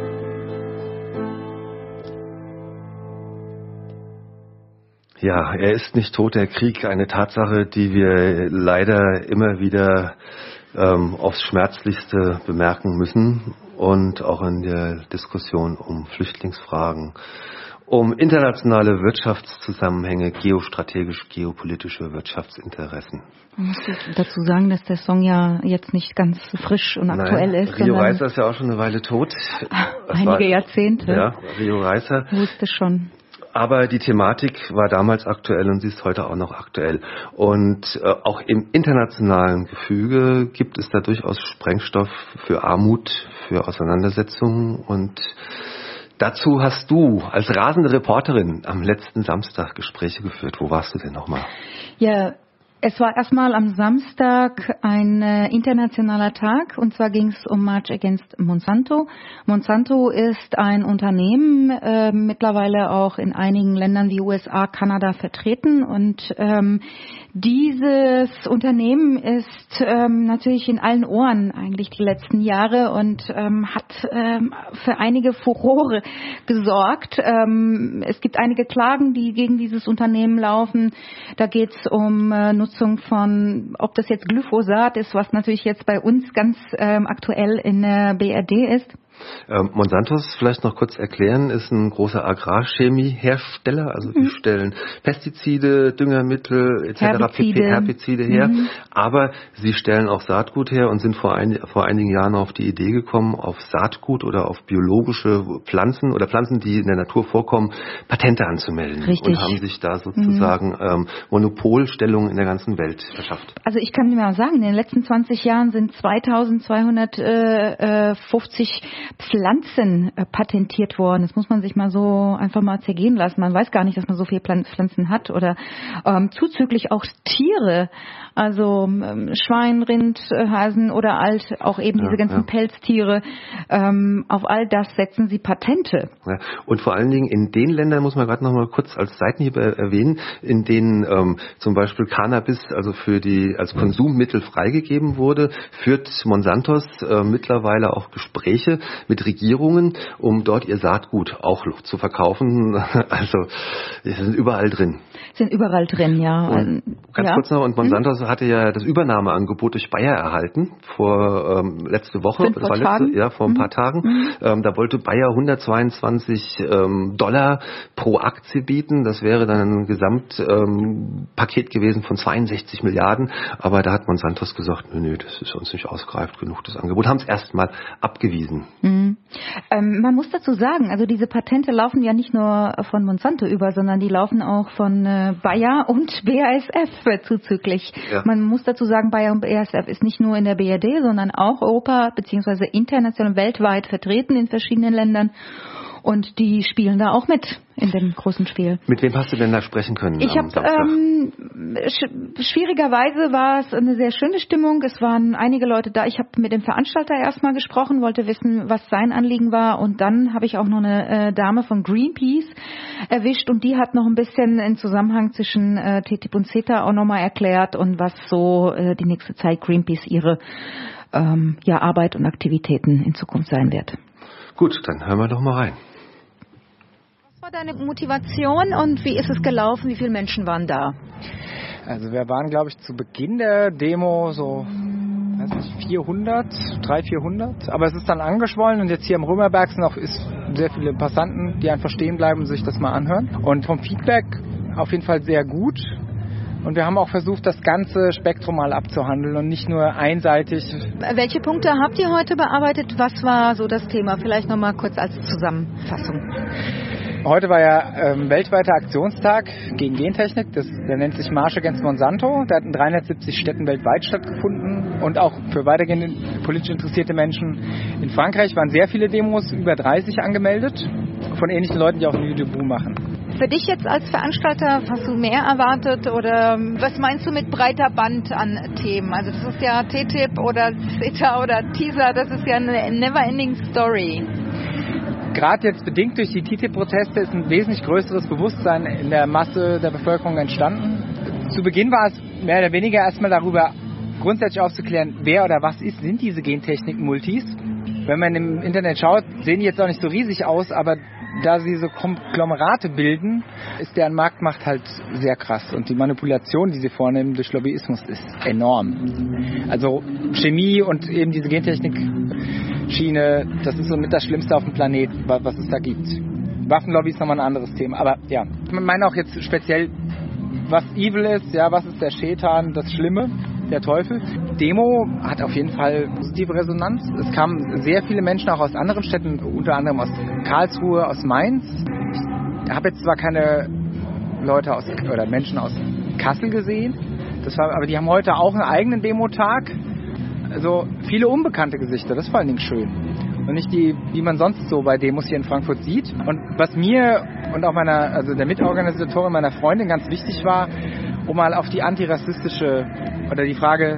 Ja, er ist nicht tot, der Krieg, eine Tatsache, die wir leider immer wieder ähm, aufs Schmerzlichste bemerken müssen und auch in der Diskussion um Flüchtlingsfragen, um internationale Wirtschaftszusammenhänge, geostrategisch, geopolitische Wirtschaftsinteressen. Man muss dazu sagen, dass der Song ja jetzt nicht ganz frisch und aktuell Nein, ist. Rio Reiser ist ja auch schon eine Weile tot. Einige war, Jahrzehnte. Ja, Rio Reiser. Wusste schon. Aber die Thematik war damals aktuell und sie ist heute auch noch aktuell. Und äh, auch im internationalen Gefüge gibt es da durchaus Sprengstoff für Armut, für Auseinandersetzungen. Und dazu hast du als rasende Reporterin am letzten Samstag Gespräche geführt. Wo warst du denn nochmal? Ja, es war erstmal am Samstag ein äh, internationaler Tag und zwar ging es um March Against Monsanto. Monsanto ist ein Unternehmen, äh, mittlerweile auch in einigen Ländern wie U S A, Kanada vertreten und ähm, dieses Unternehmen ist ähm, natürlich in allen Ohren eigentlich die letzten Jahre und ähm, hat ähm, für einige Furore gesorgt. Ähm, es gibt einige Klagen, die gegen dieses Unternehmen laufen. Da geht es um äh, Nutzung von, ob das jetzt Glyphosat ist, was natürlich jetzt bei uns ganz ähm, aktuell in der B R D ist. Ähm, Monsantos, vielleicht noch kurz erklären, ist ein großer Agrarchemiehersteller. Also mhm. die stellen Pestizide, Düngermittel et cetera pp. Herbizide her. Mhm. Aber sie stellen auch Saatgut her und sind vor, ein, vor einigen Jahren auf die Idee gekommen, auf Saatgut oder auf biologische Pflanzen oder Pflanzen, die in der Natur vorkommen, Patente anzumelden. Richtig. Und haben sich da sozusagen mhm. ähm, Monopolstellung in der ganzen Welt verschafft. Also ich kann dir mal sagen, in den letzten zwanzig Jahren sind zweitausendzweihundertfünfzig Pflanzen äh, patentiert worden. Das muss man sich mal so einfach mal zergehen lassen. Man weiß gar nicht, dass man so viele Pflanzen hat. Oder ähm, zuzüglich auch Tiere, also ähm, Schwein, Rind, äh, Hasen oder alt, auch eben ja, diese ganzen ja. Pelztiere. Ähm, auf all das setzen sie Patente. Ja. Und vor allen Dingen in den Ländern, muss man gerade noch mal kurz als Seitenhieb erwähnen, in denen ähm, zum Beispiel Cannabis also für die als Konsummittel freigegeben wurde, führt Monsantos äh, mittlerweile auch Gespräche mit Regierungen, um dort ihr Saatgut auch zu verkaufen. Also, sie sind überall drin. Sind überall drin, ja. Und ganz ja. kurz noch, und Monsanto hm. hatte ja das Übernahmeangebot durch Bayer erhalten, vor ähm, letzte Woche, Sind das vor war letzte, Tagen? ja, vor ein hm. paar Tagen. Hm. Ähm, da wollte Bayer hundertzweiundzwanzig ähm, Dollar pro Aktie bieten. Das wäre dann ein Gesamtpaket ähm, gewesen von zweiundsechzig Milliarden. Aber da hat Monsanto gesagt, nö, nö, das ist uns nicht ausgereift genug, das Angebot. Haben es erstmal abgewiesen. Hm. Mhm. Ähm, man muss dazu sagen, also diese Patente laufen ja nicht nur von Monsanto über, sondern die laufen auch von äh, Bayer und B A S F zuzüglich. Ja. Man muss dazu sagen, Bayer und B A S F ist nicht nur in der B R D, sondern auch Europa bzw. international weltweit vertreten in verschiedenen Ländern. Und die spielen da auch mit in dem großen Spiel. Mit wem hast du denn da sprechen können? Ich habe ähm, sch- schwierigerweise war es eine sehr schöne Stimmung. Es waren einige Leute da. Ich habe mit dem Veranstalter erstmal gesprochen, wollte wissen, was sein Anliegen war. Und dann habe ich auch noch eine äh, Dame von Greenpeace erwischt. Und die hat noch ein bisschen den Zusammenhang zwischen äh, T T I P und CETA auch nochmal erklärt und was so äh, die nächste Zeit Greenpeace ihre ähm, ja, Arbeit und Aktivitäten in Zukunft sein wird. Gut, dann hören wir doch mal rein. Was war deine Motivation und wie ist es gelaufen? Wie viele Menschen waren da? Also wir waren, glaube ich, zu Beginn der Demo so, weiß nicht, vierhundert, dreihundert, vierhundert. Aber es ist dann angeschwollen und jetzt hier am Römerberg sind auch ist sehr viele Passanten, die einfach stehen bleiben und sich das mal anhören. Und vom Feedback auf jeden Fall sehr gut. Und wir haben auch versucht, das ganze Spektrum mal abzuhandeln und nicht nur einseitig. Welche Punkte habt ihr heute bearbeitet? Was war so das Thema? Vielleicht nochmal kurz als Zusammenfassung. Heute war ja ähm, weltweiter Aktionstag gegen Gentechnik. Das, der nennt sich March Against Monsanto. Der hat in dreihundertsiebzig Städten weltweit stattgefunden. Und auch für weitergehende politisch interessierte Menschen in Frankreich waren sehr viele Demos, über dreißig angemeldet, von ähnlichen Leuten, die auch ein YouTube machen. Für dich jetzt als Veranstalter, hast du mehr erwartet oder was meinst du mit breiter Band an Themen? Also das ist ja T T I P oder CETA oder TISA, das ist ja eine never-ending Story. Gerade jetzt bedingt durch die T T I P-Proteste ist ein wesentlich größeres Bewusstsein in der Masse der Bevölkerung entstanden. Zu Beginn war es mehr oder weniger erstmal darüber grundsätzlich aufzuklären, wer oder was ist, sind diese Gentechnik-Multis. Wenn man im Internet schaut, sehen die jetzt auch nicht so riesig aus, aber da sie so Konglomerate bilden, ist deren Marktmacht halt sehr krass. Und die Manipulation, die sie vornehmen durch Lobbyismus, ist enorm. Also Chemie und eben diese Gentechnik-Schiene, das ist so mit das Schlimmste auf dem Planet, was es da gibt. Waffenlobby ist nochmal ein anderes Thema. Aber ja, ich meine auch jetzt speziell, was Evil ist, ja, was ist der Schetan, das Schlimme, der Teufel. Demo hat auf jeden Fall positive Resonanz. Es kamen sehr viele Menschen auch aus anderen Städten, unter anderem aus Karlsruhe, aus Mainz. Ich habe jetzt zwar keine Leute aus oder Menschen aus Kassel gesehen, das war, aber die haben heute auch einen eigenen Demotag. Also viele unbekannte Gesichter, das ist vor allen Dingen schön. Und nicht die, wie man sonst so bei Demos hier in Frankfurt sieht. Und was mir und auch meiner, also der Mitorganisatorin meiner Freundin ganz wichtig war, um mal auf die antirassistische oder die Frage,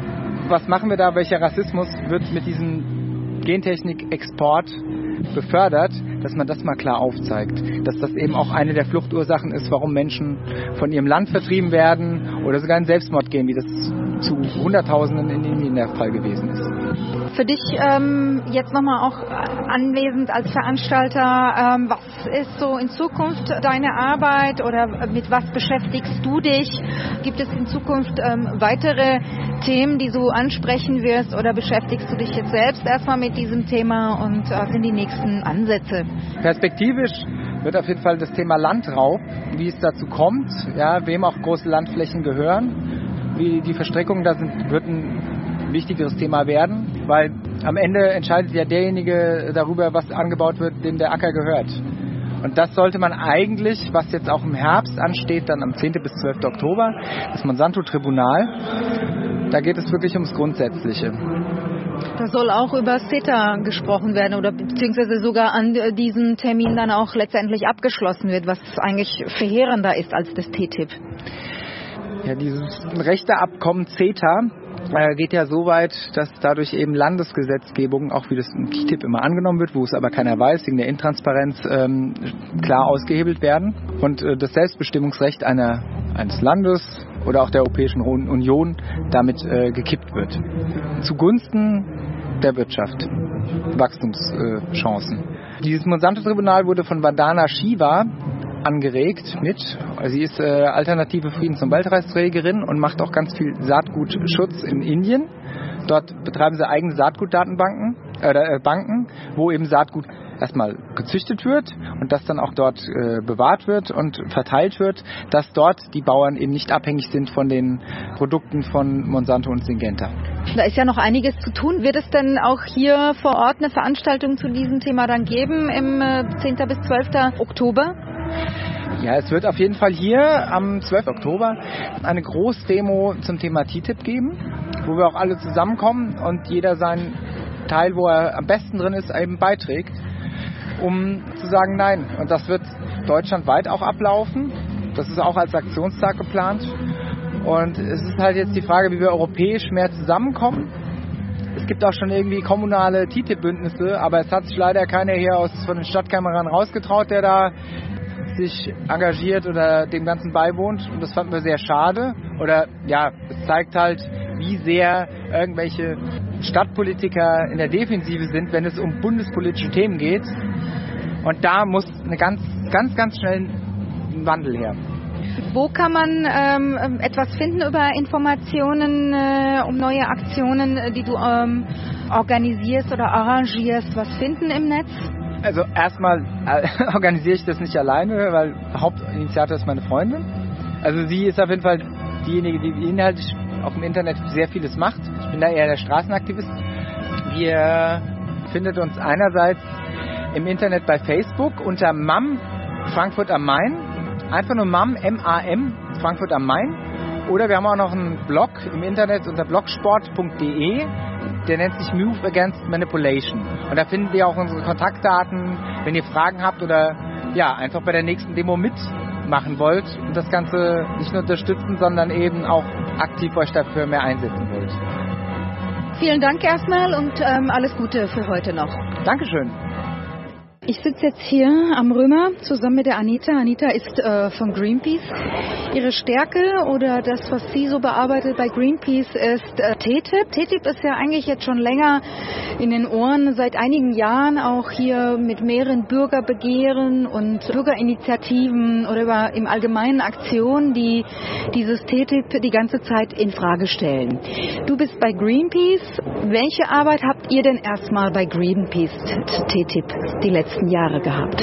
was machen wir da, welcher Rassismus wird mit diesem Gentechnik-Export befördert, dass man das mal klar aufzeigt. Dass das eben auch eine der Fluchtursachen ist, warum Menschen von ihrem Land vertrieben werden oder sogar in Selbstmord gehen, wie das zu Hunderttausenden in Indien der Fall gewesen ist. Für dich ähm, jetzt nochmal auch anwesend als Veranstalter, ähm, was ist so in Zukunft deine Arbeit oder mit was beschäftigst du dich? Gibt es in Zukunft ähm, weitere Themen, die du ansprechen wirst oder beschäftigst du dich jetzt selbst erstmal mit diesem Thema und was sind die nächsten Ansätze? Perspektivisch wird auf jeden Fall das Thema Landraub, wie es dazu kommt, ja, wem auch große Landflächen gehören, wie die Verstrickungen da sind, wird ein wichtigeres Thema werden, weil am Ende entscheidet ja derjenige darüber, was angebaut wird, dem der Acker gehört. Und das sollte man eigentlich, was jetzt auch im Herbst ansteht, dann am zehnten bis zwölften Oktober, das Monsanto-Tribunal, da geht es wirklich ums Grundsätzliche. Da soll auch über CETA gesprochen werden oder beziehungsweise sogar an diesem Termin dann auch letztendlich abgeschlossen wird, was eigentlich verheerender ist als das T T I P. Ja, dieses Rechteabkommen CETA äh, geht ja so weit, dass dadurch eben Landesgesetzgebung, auch wie das im T T I P immer angenommen wird, wo es aber keiner weiß, wegen der Intransparenz ähm, klar ausgehebelt werden und äh, das Selbstbestimmungsrecht einer, eines Landes oder auch der Europäischen Union damit äh, gekippt wird. Zugunsten der Wirtschaft, Wachstumschancen. Äh, Dieses Monsanto-Tribunal wurde von Vandana Shiva angeregt mit. Sie ist äh, alternative Friedens- und Waldreisträgerin und macht auch ganz viel Saatgutschutz in Indien. Dort betreiben sie eigene Saatgutdatenbanken, äh, Banken, wo eben Saatgut erstmal gezüchtet wird und das dann auch dort äh, bewahrt wird und verteilt wird, dass dort die Bauern eben nicht abhängig sind von den Produkten von Monsanto und Syngenta. Da ist ja noch einiges zu tun. Wird es denn auch hier vor Ort eine Veranstaltung zu diesem Thema dann geben im äh, zehnten bis zwölften Oktober? Ja, es wird auf jeden Fall hier am zwölften Oktober eine Großdemo zum Thema T T I P geben, wo wir auch alle zusammenkommen und jeder seinen Teil, wo er am besten drin ist, eben beiträgt, um zu sagen Nein. Und das wird deutschlandweit auch ablaufen. Das ist auch als Aktionstag geplant. Und es ist halt jetzt die Frage, wie wir europäisch mehr zusammenkommen. Es gibt auch schon irgendwie kommunale T T I P-Bündnisse, aber es hat sich leider keiner hier aus, von den Stadtkämmerern rausgetraut, der da sich engagiert oder dem Ganzen beiwohnt. Und das fanden wir sehr schade. Oder ja, es zeigt halt, wie sehr irgendwelche Stadtpolitiker in der Defensive sind, wenn es um bundespolitische Themen geht. Und da muss eine ganz, ganz, ganz schnell ein Wandel her. Wo kann man ähm, etwas finden über Informationen äh, um neue Aktionen, die du ähm, organisierst oder arrangierst? Was finden im Netz? Also erstmal äh, organisiere ich das nicht alleine, weil Hauptinitiator ist meine Freundin. Also sie ist auf jeden Fall diejenige, die inhaltlich auf dem Internet sehr vieles macht. Ich bin da eher der Straßenaktivist. Wir findet uns einerseits im Internet bei Facebook unter M A M Frankfurt am Main. Einfach nur M A M, M A M, Frankfurt am Main. Oder wir haben auch noch einen Blog im Internet unter blogsport punkt de. Der nennt sich Move Against Manipulation. Und da finden wir auch unsere Kontaktdaten, wenn ihr Fragen habt oder ja, einfach bei der nächsten Demo mitmachen wollt und das Ganze nicht nur unterstützen, sondern eben auch aktiv euch dafür mehr einsetzen wollt. Vielen Dank erstmal und ähm, alles Gute für heute noch. Dankeschön. Ich sitze jetzt hier am Römer zusammen mit der Anita. Anita ist äh, von Greenpeace. Ihre Stärke oder das, was sie so bearbeitet bei Greenpeace, ist äh, T T I P. T T I P ist ja eigentlich jetzt schon länger in den Ohren, seit einigen Jahren auch hier mit mehreren Bürgerbegehren und Bürgerinitiativen oder über, im Allgemeinen Aktionen, die dieses T T I P die ganze Zeit in Frage stellen. Du bist bei Greenpeace. Welche Arbeit habt ihr denn erstmal bei Greenpeace T T I P die letzten Jahre gehabt?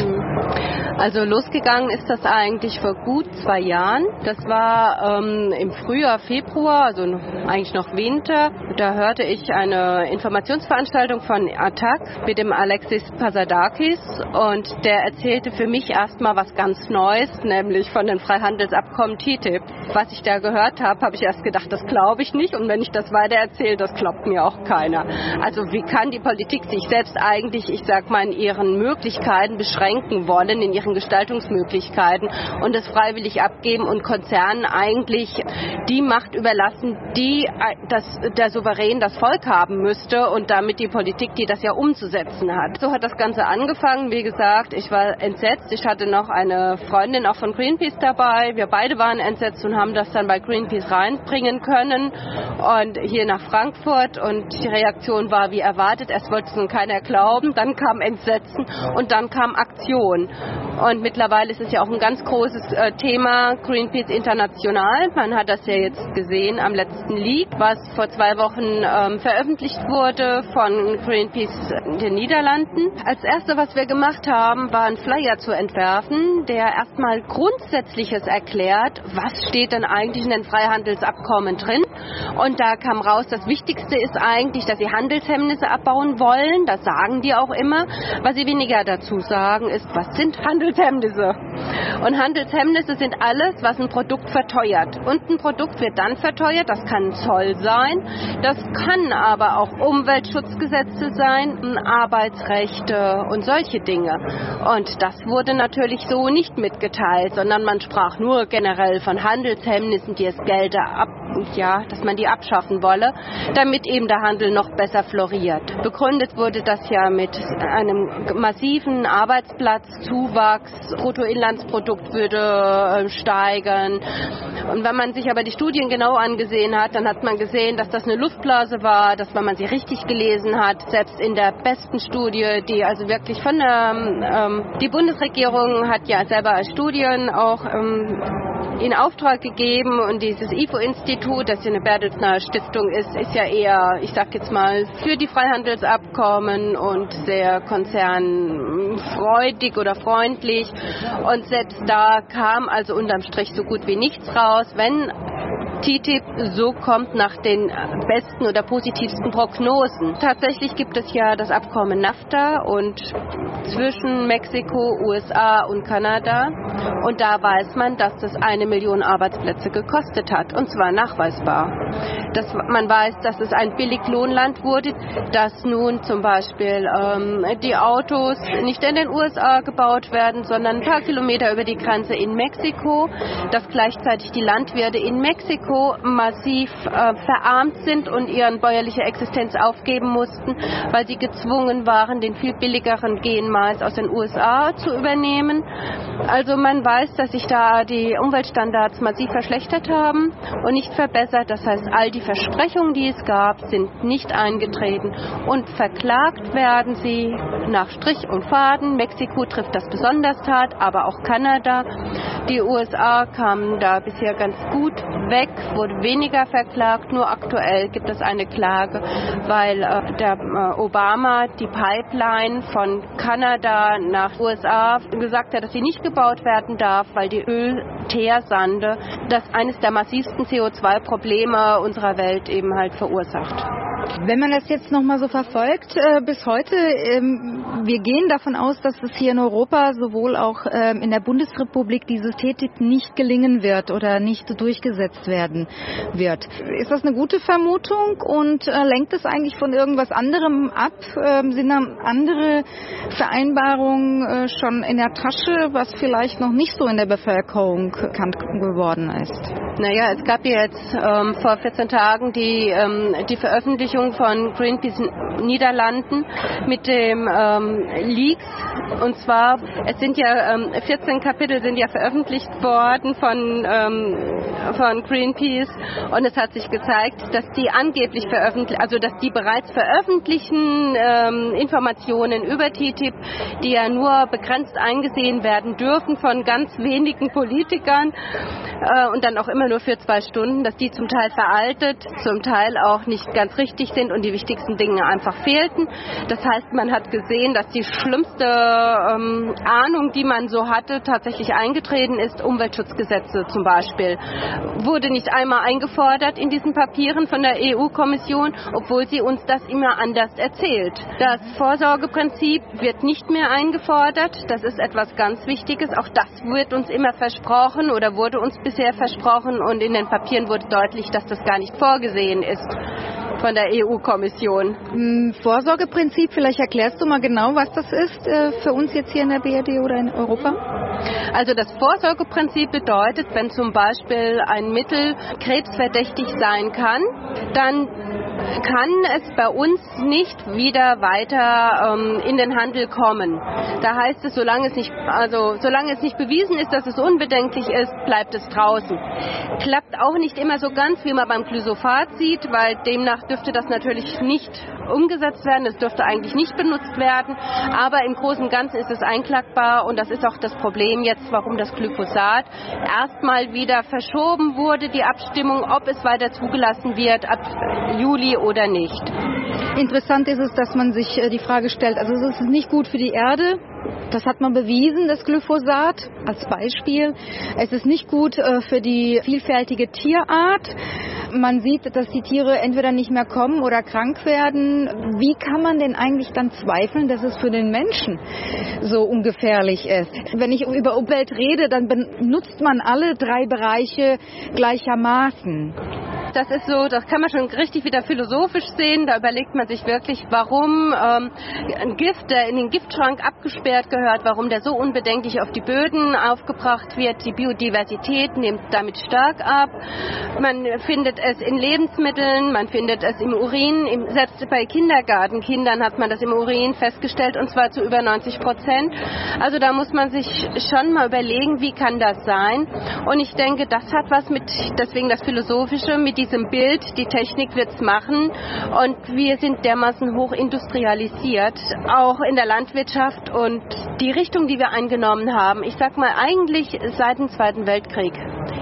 Also losgegangen ist das eigentlich vor gut zwei Jahren. Das war ähm, im Frühjahr, Februar, also eigentlich noch Winter. Da hörte ich eine Informationsveranstaltung von Attac mit dem Alexis Pasadakis und der erzählte für mich erstmal was ganz Neues, nämlich von den Freihandelsabkommen T T I P. Was ich da gehört habe, habe ich erst gedacht, das glaube ich nicht und wenn ich das weiter erzähle, das glaubt mir auch keiner. Also wie kann die Politik sich selbst eigentlich, ich sag mal, in ihren Möglichkeiten beschränken wollen, in ihren Gestaltungsmöglichkeiten und es freiwillig abgeben und Konzernen eigentlich die Macht überlassen, die das, der Souverän das Volk haben müsste und damit die Politik, die das ja umzusetzen hat. So hat das Ganze angefangen. Wie gesagt, ich war entsetzt. Ich hatte noch eine Freundin auch von Greenpeace dabei. Wir beide waren entsetzt und haben das dann bei Greenpeace reinbringen können und hier nach Frankfurt und die Reaktion war wie erwartet. Erst wollte es nun keiner glauben, dann kam Entsetzen und dann kam Aktion. Und mittlerweile ist es ja auch ein ganz großes äh, Thema, Greenpeace international. Man hat das ja jetzt gesehen am letzten Leak, was vor zwei Wochen ähm, veröffentlicht wurde von Greenpeace in den Niederlanden. Als Erste, was wir gemacht haben, war ein Flyer zu entwerfen, der erstmal Grundsätzliches erklärt, was steht denn eigentlich in den Freihandelsabkommen drin. Und da kam raus, das Wichtigste ist eigentlich, dass sie Handelshemmnisse abbauen wollen. Das sagen die auch immer. Was sie weniger dazu sagen, ist, was sind Handelshemmnisse? Und Handelshemmnisse sind alles, was ein Produkt verteuert. Und ein Produkt wird dann verteuert, das kann Zoll sein, das kann aber auch Umweltschutzgesetze sein, Arbeitsrechte und solche Dinge. Und das wurde natürlich so nicht mitgeteilt, sondern man sprach nur generell von Handelshemmnissen, die es gelte ab, ja, dass man die abschaffen wolle, damit eben der Handel noch besser floriert. Begründet wurde das ja mit einem massiven Arbeitsplatzzuwachs, Bruttoinlandsprodukt würde steigern. Und wenn man sich aber die Studien genau angesehen hat, dann hat man gesehen, dass das eine Luftblase war, dass wenn man sie richtig gelesen hat, selbst in der besten Studie, die also wirklich von der, ähm, die Bundesregierung hat ja selber Studien auch ähm, in Auftrag gegeben und dieses I F O-Institut, das ja eine Bertelsmann Stiftung ist, ist ja eher, ich sag jetzt mal, für die Freihandelsabkommen und sehr konzernfreudig oder freundlich. Und selbst da kam also unterm Strich so gut wie nichts raus. Wenn T T I P so kommt nach den besten oder positivsten Prognosen. Tatsächlich gibt es ja das Abkommen NAFTA und zwischen Mexiko, U S A und Kanada. Und da weiß man, dass das eine Million Arbeitsplätze gekostet hat. Und zwar nachweisbar. Dass man weiß, dass es ein Billiglohnland wurde, dass nun zum Beispiel ähm, die Autos nicht in den U S A gebaut werden, sondern ein paar Kilometer über die Grenze in Mexiko, dass gleichzeitig die Landwirte in Mexiko massiv äh, verarmt sind und ihre bäuerliche Existenz aufgeben mussten, weil sie gezwungen waren, den viel billigeren Genmais aus den U S A zu übernehmen. Also man weiß, dass sich da die Umweltstandards massiv verschlechtert haben und nicht verbessert. Das heißt, all die Versprechungen, die es gab, sind nicht eingetreten und verklagt werden sie nach Strich und Faden. Mexiko trifft das besonders hart, aber auch Kanada. Die U S A kamen da bisher ganz gut weg, wurde weniger verklagt. Nur aktuell gibt es eine Klage, weil äh, der äh, Obama die Pipeline von Kanada nach U S A gesagt hat, dass sie nicht gebaut werden darf, weil die Ölteersande das eines der massivsten C O zwei Probleme unserer Welt eben halt verursacht. Wenn man das jetzt nochmal so verfolgt, äh, bis heute, ähm, wir gehen davon aus, dass es hier in Europa, sowohl auch ähm, in der Bundesrepublik, dieses T T I P nicht gelingen wird oder nicht durchgesetzt werden wird. Ist das eine gute Vermutung und äh, lenkt es eigentlich von irgendwas anderem ab? Ähm, sind da andere Vereinbarungen äh, schon in der Tasche, was vielleicht noch nicht so in der Bevölkerung bekannt geworden ist? Naja, es gab ja jetzt ähm, vor vierzehn Tagen die, ähm, die Veröffentlichung von Greenpeace Niederlanden mit dem ähm, Leaks. Und zwar, es sind ja ähm, vierzehn Kapitel sind ja veröffentlicht worden von, ähm, von Greenpeace und es hat sich gezeigt, dass die angeblich veröffentlichen, also dass die bereits veröffentlichten ähm, Informationen über T T I P, die ja nur begrenzt eingesehen werden dürfen von ganz wenigen Politikern äh, und dann auch immer nur für zwei Stunden, dass die zum Teil veraltet, zum Teil auch nicht ganz richtig sind und die wichtigsten Dinge einfach fehlten. Das heißt, man hat gesehen, dass die schlimmste ähm, Ahnung, die man so hatte, tatsächlich eingetreten ist. Umweltschutzgesetze zum Beispiel wurde nicht einmal eingefordert in diesen Papieren von der E U-Kommission, obwohl sie uns das immer anders erzählt. Das Vorsorgeprinzip wird nicht mehr eingefordert. Das ist etwas ganz Wichtiges. Auch das wird uns immer versprochen oder wurde uns bisher versprochen und in den Papieren wurde deutlich, dass das gar nicht vorgesehen ist von der E U-Kommission. Vorsorgeprinzip, vielleicht erklärst du mal genau, was das ist äh, für uns jetzt hier in der B R D oder in Europa? Also das Vorsorgeprinzip bedeutet, wenn zum Beispiel ein Mittel krebsverdächtig sein kann, dann kann es bei uns nicht wieder weiter ähm, in den Handel kommen. Da heißt es, solange es nicht, also solange es nicht bewiesen ist, dass es unbedenklich ist, bleibt es draußen. Klappt auch nicht immer so ganz, wie man beim Glyphosat sieht, weil demnach dürfte das natürlich nicht umgesetzt werden, es dürfte eigentlich nicht benutzt werden, aber im Großen und Ganzen ist es einklagbar und das ist auch das Problem jetzt, warum das Glyphosat erstmal wieder verschoben wurde, die Abstimmung, ob es weiter zugelassen wird ab Juli oder nicht. Interessant ist es, dass man sich die Frage stellt, also es ist nicht gut für die Erde, das hat man bewiesen, das Glyphosat als Beispiel. Es ist nicht gut äh, für die vielfältige Tierart. Man sieht, dass die Tiere entweder nicht mehr kommen oder krank werden. Wie kann man denn eigentlich dann zweifeln, dass es für den Menschen so ungefährlich ist? Wenn ich über Umwelt rede, dann benutzt man alle drei Bereiche gleichermaßen. Das ist so, das kann man schon richtig wieder philosophisch sehen. Da überlegt man sich wirklich, warum ähm, ein Gift, der in den Giftschrank abgesperrt gehört, warum der so unbedenklich auf die Böden aufgebracht wird. Die Biodiversität nimmt damit stark ab. Man findet es in Lebensmitteln, man findet es im Urin. Im, selbst bei Kindergartenkindern hat man das im Urin festgestellt, und zwar zu über neunzig Prozent. Also da muss man sich schon mal überlegen, wie kann das sein? Und ich denke, das hat was mit, deswegen das Philosophische, mit diesem Bild, die Technik wird es machen und wir sind dermaßen hoch industrialisiert, auch in der Landwirtschaft und die Richtung, die wir eingenommen haben, ich sag mal eigentlich seit dem Zweiten Weltkrieg,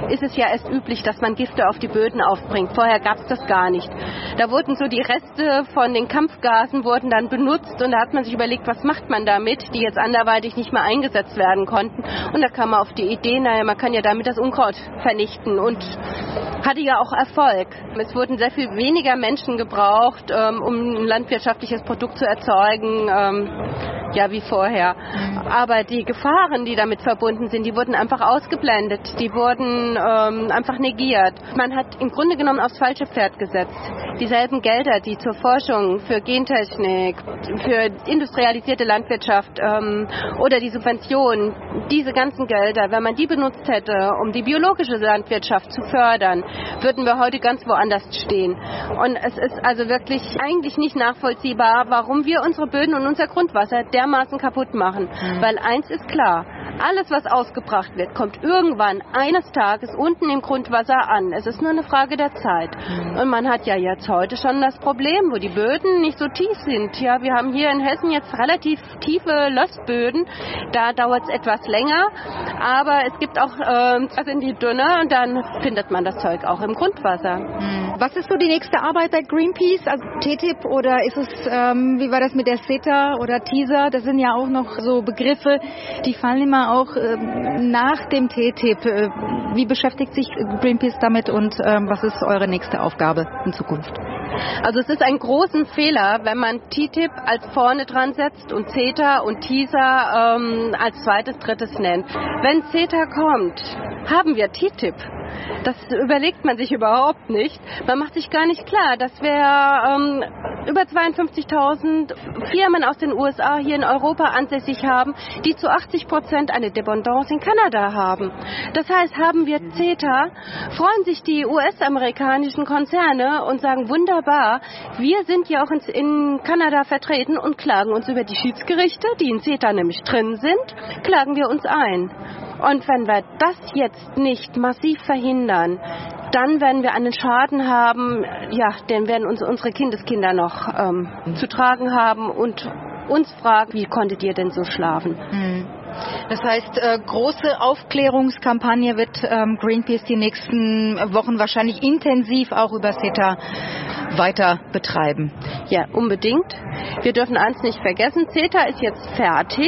ist es ja erst üblich, dass man Gifte auf die Böden aufbringt. Vorher gab es das gar nicht. Da wurden so die Reste von den Kampfgasen wurden dann benutzt und da hat man sich überlegt, was macht man damit, die jetzt anderweitig nicht mehr eingesetzt werden konnten. Und da kam man auf die Idee, naja, man kann ja damit das Unkraut vernichten und hatte ja auch Erfolg. Es wurden sehr viel weniger Menschen gebraucht, ähm, um ein landwirtschaftliches Produkt zu erzeugen, ähm, ja, wie vorher. Aber die Gefahren, die damit verbunden sind, die wurden einfach ausgeblendet. Die wurden ähm, einfach negiert. Man hat im Grunde genommen aufs falsche Pferd gesetzt. Dieselben Gelder, die zur Forschung für Gentechnik, für industrialisierte Landwirtschaft ähm, oder die Subventionen, diese ganzen Gelder, wenn man die benutzt hätte, um die biologische Landwirtschaft zu fördern, würden wir heute ganz woanders stehen. Und es ist also wirklich eigentlich nicht nachvollziehbar, warum wir unsere Böden und unser Grundwasser dermaßen kaputt machen. Mhm. Weil eins ist klar, alles, was ausgebracht wird, kommt irgendwann eines Tages unten im Grundwasser an. Es ist nur eine Frage der Zeit. Mhm. Und man hat ja jetzt heute schon das Problem, wo die Böden nicht so tief sind. Ja, wir haben hier in Hessen jetzt relativ tiefe Lössböden. Da dauert es etwas länger. Aber es gibt auch äh, also in die Dünne und dann findet man das Zeug auch im Grundwasser. Mhm. Was ist so die nächste Arbeit bei Greenpeace? Also T T I P oder ist es, ähm, wie war das mit der CETA oder TISA? Das sind ja auch noch so Begriffe, die fallen immer auch ähm, nach dem T T I P. Äh, wie beschäftigt sich Greenpeace damit und ähm, was ist eure nächste Aufgabe in Zukunft? Also es ist ein großen Fehler, wenn man T T I P als vorne dran setzt und CETA und TISA ähm, als zweites, drittes nennt. Wenn CETA kommt, haben wir T T I P. Das überlegt man sich überhaupt nicht. Man macht sich gar nicht klar, dass wir ähm, über zweiundfünfzigtausend Firmen aus den U S A hier in Europa ansässig haben, die zu achtzig Prozent eine Dependance in Kanada haben. Das heißt, haben wir CETA, freuen sich die U S-amerikanischen Konzerne und sagen, wunderbar, wir sind ja auch in, in Kanada vertreten und klagen uns über die Schiedsgerichte, die in CETA nämlich drin sind, klagen wir uns ein. Und wenn wir das jetzt nicht massiv verhindern, dann werden wir einen Schaden haben, ja, den werden uns unsere Kindeskinder noch ähm, zu tragen haben und uns fragen, wie konntet ihr denn so schlafen? Mhm. Das heißt, äh, große Aufklärungskampagne wird ähm, Greenpeace die nächsten Wochen wahrscheinlich intensiv auch über CETA weiter betreiben. Ja, unbedingt. Wir dürfen eins nicht vergessen, CETA ist jetzt fertig.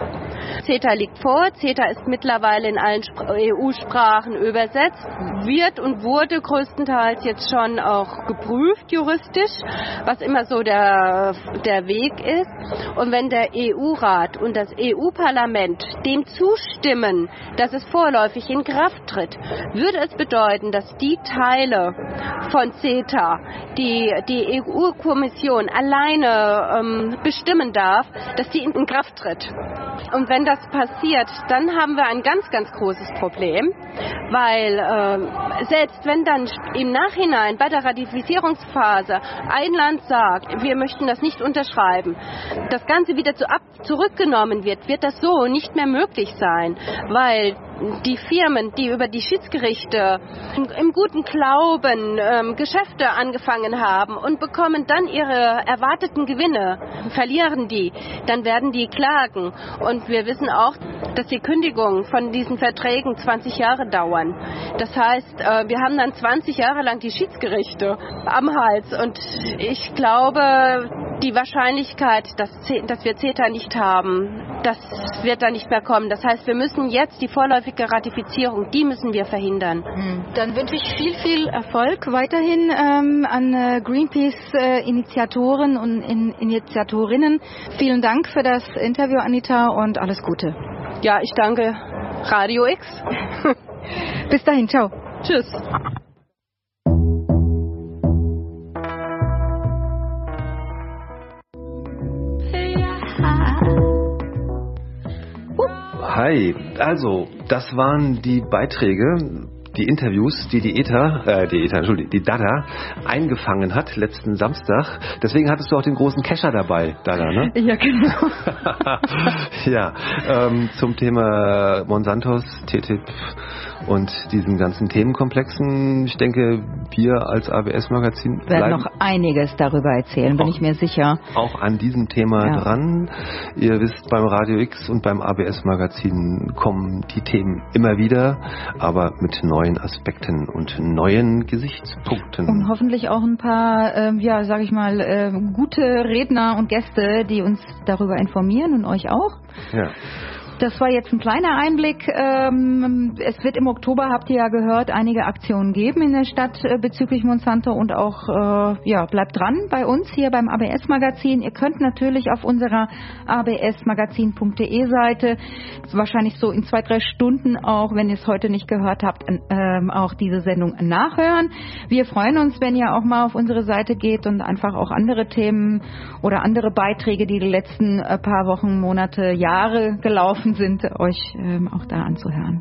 CETA liegt vor, CETA ist mittlerweile in allen E U-Sprachen übersetzt, wird und wurde größtenteils jetzt schon auch geprüft juristisch, was immer so der, der Weg ist. Und wenn der E U-Rat und das E U-Parlament dem zustimmen, dass es vorläufig in Kraft tritt, würde es bedeuten, dass die Teile von CETA, die die E U-Kommission alleine ähm, bestimmen darf, dass die in Kraft tritt. Und wenn das passiert, dann haben wir ein ganz, ganz großes Problem, weil äh, selbst wenn dann im Nachhinein bei der Ratifizierungsphase ein Land sagt, wir möchten das nicht unterschreiben, das Ganze wieder zu ab zurückgenommen wird, wird das so nicht mehr möglich sein, weil die Firmen, die über die Schiedsgerichte im, im guten Glauben ähm, Geschäfte angefangen haben und bekommen dann ihre erwarteten Gewinne, verlieren die, dann werden die klagen. Und wir wissen auch, dass die Kündigung von diesen Verträgen zwanzig Jahre dauern. Das heißt, äh, wir haben dann zwanzig Jahre lang die Schiedsgerichte am Hals. Und ich glaube, die Wahrscheinlichkeit, dass, dass wir CETA nicht haben, das wird dann nicht mehr kommen. Das heißt, wir müssen jetzt die vorläufige Ratifizierung, die müssen wir verhindern. Dann wünsche ich viel, viel Erfolg weiterhin ähm, an äh, Greenpeace-Initiatoren äh, und in Initiatorinnen. Vielen Dank für das Interview, Anita, und alles Gute. Ja, ich danke Radio X. Bis dahin, ciao. Tschüss. Hi, also das waren die Beiträge, die Interviews, die die E T A, äh, die E T A, Entschuldigung, die Dada eingefangen hat letzten Samstag. Deswegen hattest du auch den großen Kescher dabei, Dada, ne? Ja, genau. Ja, ähm, zum Thema Monsantos, T T I P und diesen ganzen Themenkomplexen. Ich denke, wir als A B S-Magazin werden noch einiges darüber erzählen, bin auch, ich mir sicher. Auch an diesem Thema ja. dran. Ihr wisst, beim Radio X und beim A B S-Magazin kommen die Themen immer wieder, aber mit neuen Aspekten und neuen Gesichtspunkten. Und hoffentlich auch ein paar, äh, ja, sag ich mal, äh, gute Redner und Gäste, die uns darüber informieren und euch auch. Ja. Das war jetzt ein kleiner Einblick. Es wird im Oktober, habt ihr ja gehört, einige Aktionen geben in der Stadt bezüglich Monsanto und auch, ja, bleibt dran bei uns hier beim A B S-Magazin. Ihr könnt natürlich auf unserer a b s magazin punkt d e Seite wahrscheinlich so in zwei, drei Stunden auch, wenn ihr es heute nicht gehört habt, auch diese Sendung nachhören. Wir freuen uns, wenn ihr auch mal auf unsere Seite geht und einfach auch andere Themen oder andere Beiträge, die die letzten paar Wochen, Monate, Jahre gelaufen sind, euch ähm, auch da anzuhören.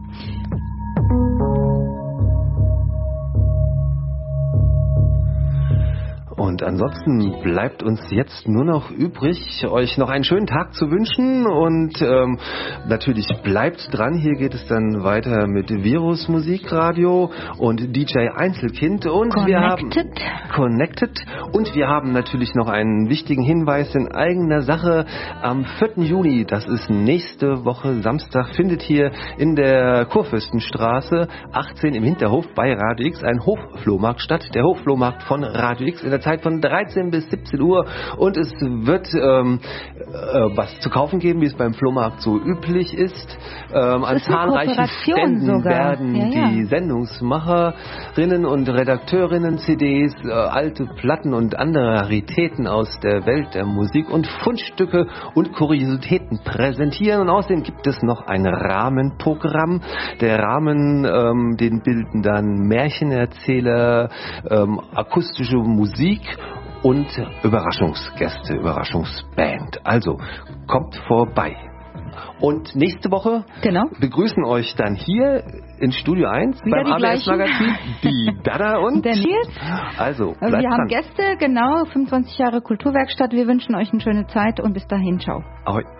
Und ansonsten bleibt uns jetzt nur noch übrig, euch noch einen schönen Tag zu wünschen und ähm, natürlich bleibt dran, hier geht es dann weiter mit Virus Musikradio und D J Einzelkind und Connected. wir haben Connected und wir haben natürlich noch einen wichtigen Hinweis in eigener Sache. Am vierten Juni, das ist nächste Woche Samstag, findet hier in der Kurfürstenstraße achtzehn im Hinterhof bei Radio X ein Hofflohmarkt statt. Der Hofflohmarkt von Radio X in der Zeit von dreizehn bis siebzehn Uhr und es wird ähm, äh, was zu kaufen geben, wie es beim Flohmarkt so üblich ist. Ähm, an zahlreichen Ständen sogar. werden ja, ja. die Sendungsmacherinnen und Redakteurinnen C Ds, äh, alte Platten und andere Raritäten aus der Welt der Musik und Fundstücke und Kuriositäten präsentieren und außerdem gibt es noch ein Rahmenprogramm. Der Rahmen, ähm, den bilden dann Märchenerzähler, ähm, akustische Musik und Überraschungsgäste, Überraschungsband. Also kommt vorbei. Und nächste Woche genau. begrüßen euch dann hier in Studio eins wieder beim A B S-Magazin die Dada und der Nils. Also, bleibt wir haben dran. Gäste, genau, fünfundzwanzig Jahre Kulturwerkstatt. Wir wünschen euch eine schöne Zeit und bis dahin, ciao. Ahoi.